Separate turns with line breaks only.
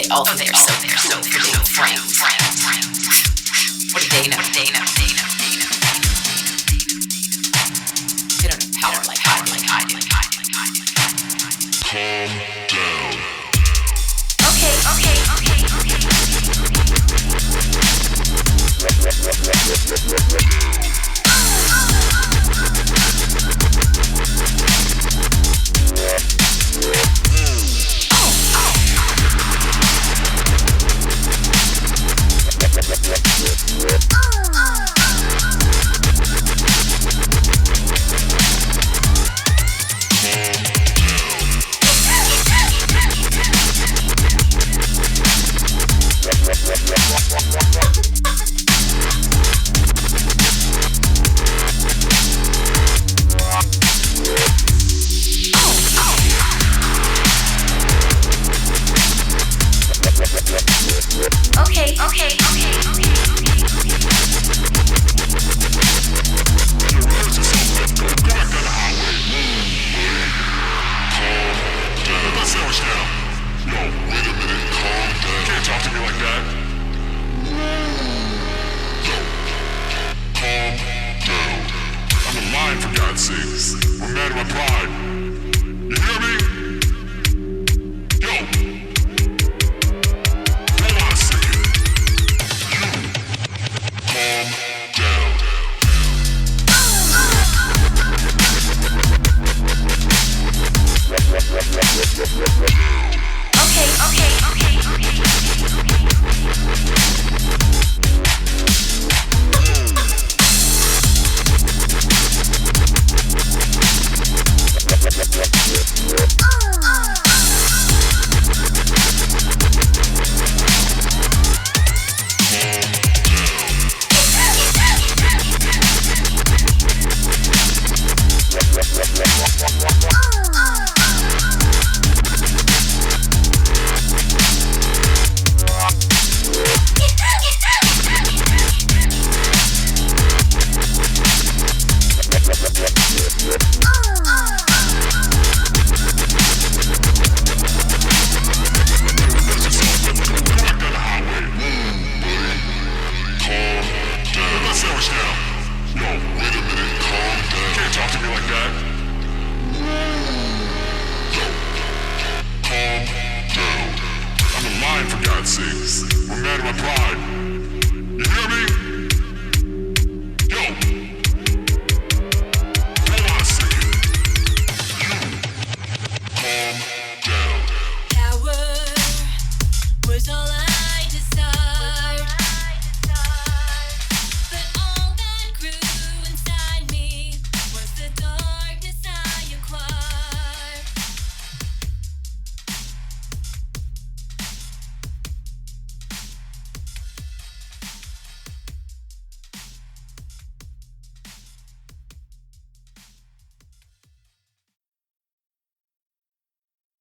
all think they're so freaking friends. What do they know? They don't have power like I do.
Calm down.
Okay.
For God's sakes, I'm mad at my pride. You hear me? Yo, hold on a second. You, calm down. For God's sakes, I'm mad at my pride. You hear me?